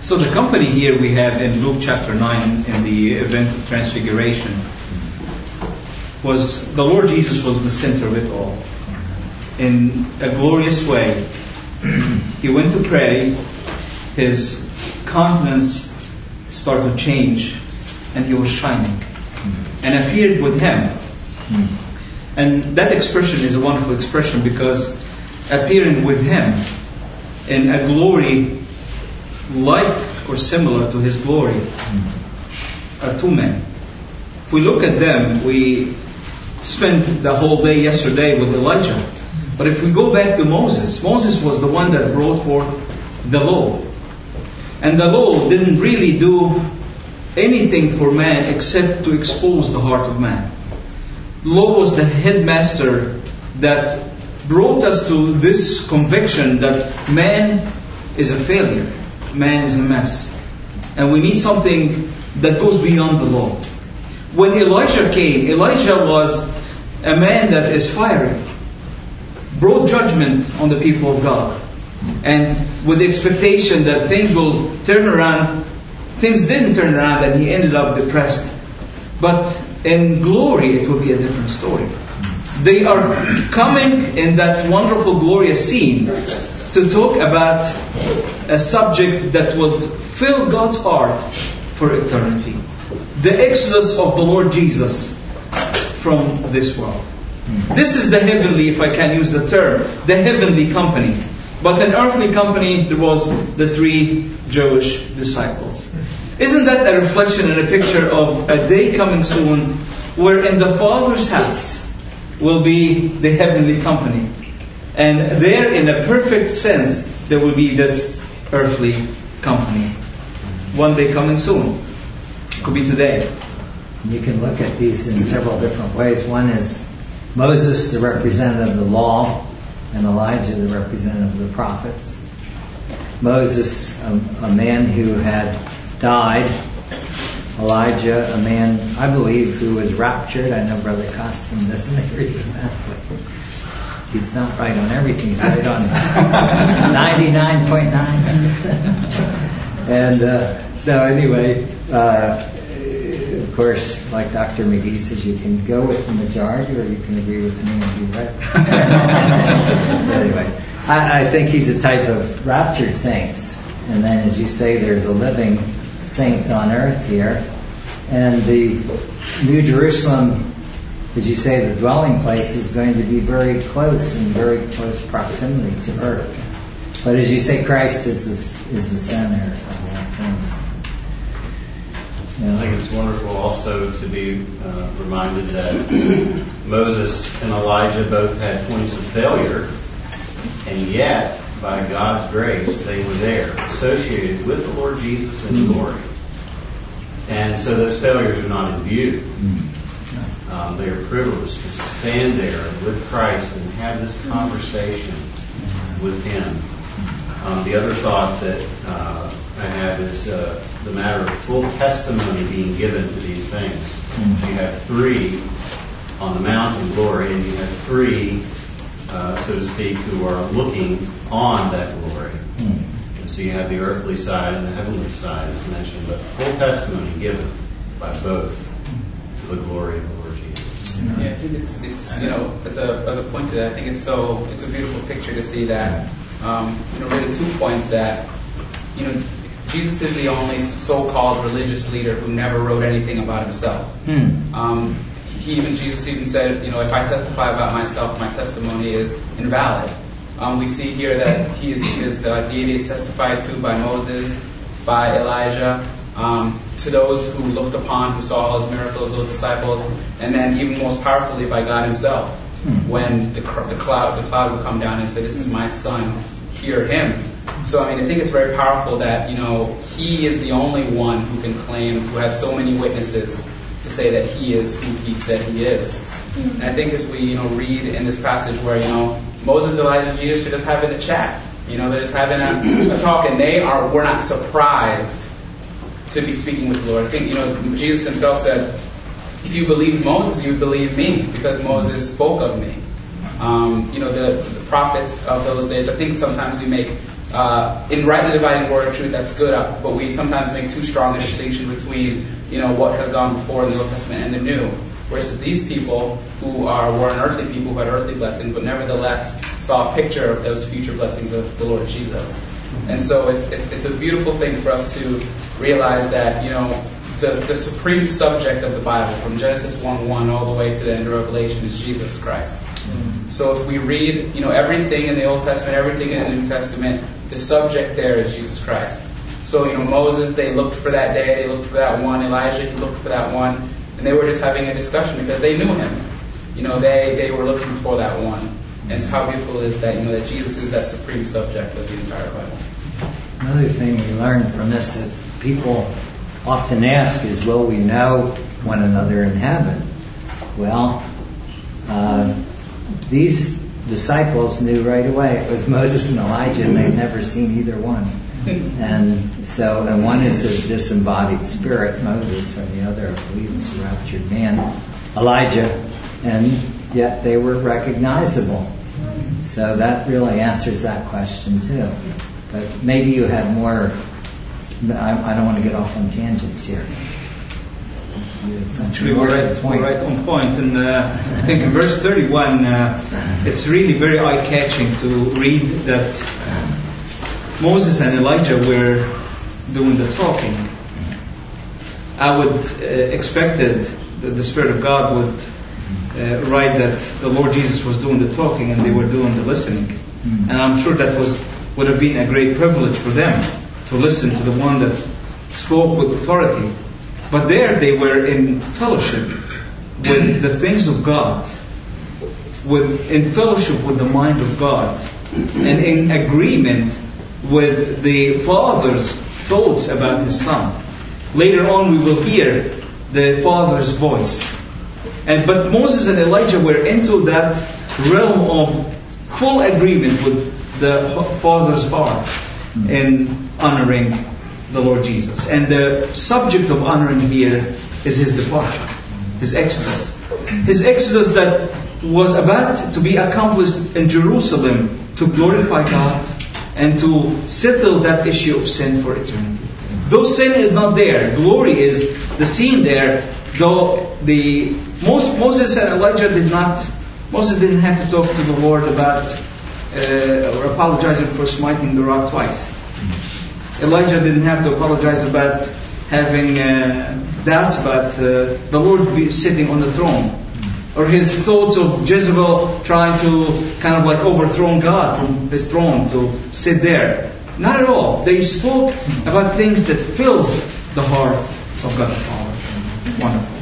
So the company here we have in Luke chapter 9 in the event of Transfiguration was the Lord Jesus was the center of it all. In a glorious way, He went to pray, His countenance started to change, and He was shining, and appeared with Him. And that expression is a wonderful expression, because appearing with Him in a glory like or similar to His glory are two men. If we look at them, we spent the whole day yesterday with Elijah. But if we go back to Moses, Moses was the one that brought forth the law. And the law didn't really do anything for man except to expose the heart of man. The law was the headmaster that brought us to this conviction that man is a failure. Man is a mess. And we need something that goes beyond the law. When Elijah came, Elijah was a man that is fiery, brought judgment on the people of God, and with the expectation that things will turn around. Things didn't turn around, and he ended up depressed. But in glory, it will be a different story. They are coming in that wonderful, glorious scene to talk about a subject that would fill God's heart for eternity. The exodus of the Lord Jesus from this world. This is the heavenly, if I can use the term, the heavenly company. But an earthly company, there was the 3 Jewish disciples. Isn't that a reflection and a picture of a day coming soon where in the Father's house will be the heavenly company? And there, in a perfect sense, there will be this earthly company. One day coming soon. It could be today. You can look at these in several different ways. One is Moses, the representative of the law, and Elijah, the representative of the prophets. Moses, a man who had died. Elijah, a man, I believe, who was raptured. I know Brother Costin doesn't agree with that, but he's not right on everything. He's right on 99.9%. And so anyway, of course, like Dr. McGee says, you can go with the majority or you can agree with me and be right. Anyway, I think he's a type of raptured saints. And then, as you say, there's the living saints on earth here. And the New Jerusalem, as you say, the dwelling place is going to be very close in very close proximity to earth. But as you say, Christ is the center of all things. I think it's wonderful also to be reminded that Moses and Elijah both had points of failure, and yet, by God's grace, they were there, associated with the Lord Jesus in glory. And so those failures are not in view. They are privileged to stand there with Christ and have this conversation with Him. The other thought that I have is the matter of full testimony being given to these things. You have 3 on the mountain in glory, and you have 3, so to speak, who are looking on that glory. And so you have the earthly side and the heavenly side, as mentioned, but full testimony given by both to the glory of the Lord Jesus. Yeah, I think it's as a point to that, I think it's a beautiful picture to see that. Really 2 points that, Jesus is the only so-called religious leader who never wrote anything about himself. Jesus even said, if I testify about myself, my testimony is invalid. We see here that his deity is testified to by Moses, by Elijah, to those who looked upon, who saw all his miracles, those disciples, and then even most powerfully by God Himself, when the cloud would come down and say, "This is my Son, hear Him." So I think it's very powerful that He is the only one who can claim, who had so many witnesses to say that He is who He said He is. And I think as we read in this passage where Moses, Elijah, and Jesus are just having a chat, they're just having a talk, and we're not surprised to be speaking with the Lord. I think Jesus Himself said, if you believe Moses, you believe me, because Moses spoke of me. The prophets of those days, I think sometimes we make in rightly dividing the word of truth, that's good, but we sometimes make too strong a distinction between, what has gone before in the Old Testament and the New. Versus these people who were an earthly people who had earthly blessings, but nevertheless saw a picture of those future blessings of the Lord Jesus. And so it's a beautiful thing for us to realize that, the supreme subject of the Bible, from Genesis 1:1 all the way to the end of Revelation, is Jesus Christ. So if we read, everything in the Old Testament, everything in the New Testament, the subject there is Jesus Christ. So, Moses, they looked for that day, they looked for that one. Elijah, he looked for that one. And they were just having a discussion because they knew him. They were looking for that one. And so how beautiful it is that, that Jesus is that supreme subject of the entire Bible. Another thing we learned from this that people often ask is, will we know one another in heaven? Well, these disciples knew right away it was Moses and Elijah, and they'd never seen either one. And one is a disembodied spirit, Moses, and the other, I believe, is a raptured man, Elijah, and yet they were recognizable. So that really answers that question too. But maybe you had more. I don't want to get off on tangents here. Actually, we're right on point. And I think in verse 31, it's really very eye-catching to read that Moses and Elijah were doing the talking. I would expected that the Spirit of God would write that the Lord Jesus was doing the talking and they were doing the listening. And I'm sure that would have been a great privilege for them to listen to the one that spoke with authority. But there they were in fellowship with the things of God, in fellowship with the mind of God, and in agreement with the Father's thoughts about His Son. Later on we will hear the Father's voice. But Moses and Elijah were into that realm of full agreement with the Father's heart in honoring the Lord Jesus. And the subject of honoring here is His departure, His exodus. His exodus that was about to be accomplished in Jerusalem to glorify God and to settle that issue of sin for eternity. Though sin is not there, glory is the scene there. Though Moses and Elijah Moses didn't have to talk to the Lord about or apologizing for smiting the rock twice. Elijah didn't have to apologize about having doubts about the Lord sitting on the throne, or his thoughts of Jezebel trying to kind of like overthrow God from His throne to sit there. Not at all. They spoke about things that fills the heart of God the Father. Wonderful.